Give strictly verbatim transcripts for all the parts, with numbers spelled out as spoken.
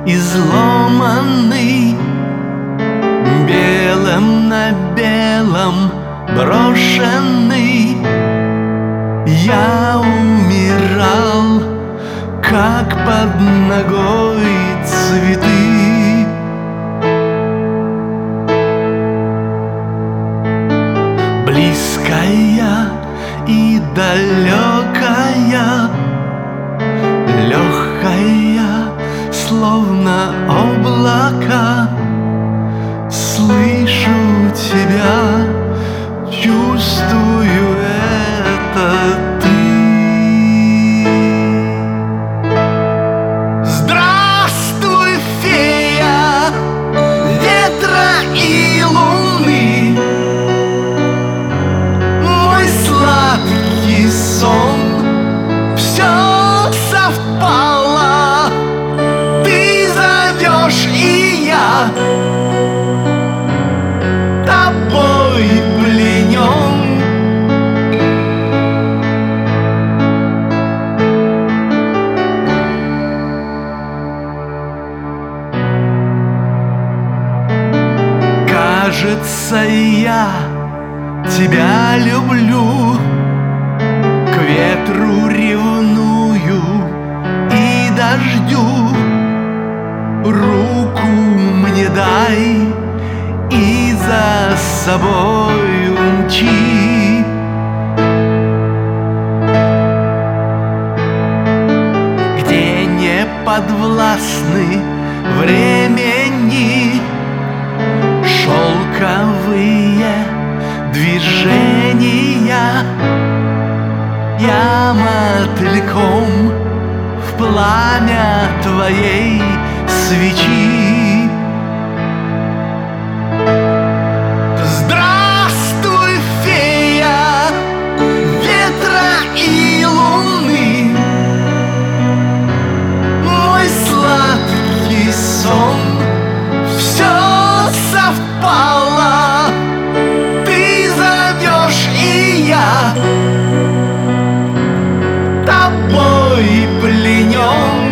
изломанный, белым на белом брошенный. Я умирал, как под ногой цветы. Близкая и далекая, легкая, словно облака. Слышу тебя, чувствую это ты. Здравствуй, фея ветра и луны, мой сладкий сон. Все совпало, ты зовешь, и я тобой пленен. Кажется, я тебя люблю, к ветру ревную и дождю. Руку мне дай и за собой умчи. Где не подвластны времени шелковые движения, я мотыльком в пламя твоей свечи. Здравствуй, фея ветра и луны, мой сладкий сон. Все совпало, ты зовешь, и я тобой пленен.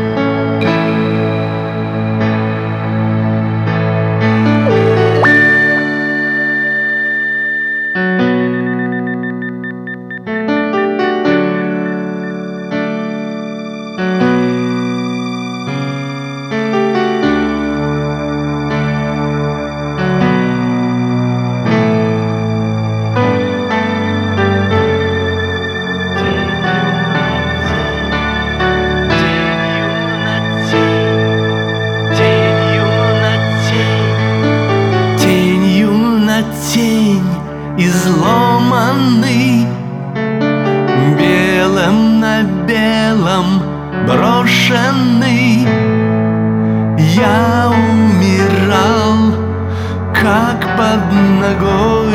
Тень изломанный, белым на белом брошенный. Я умирал, как под ногой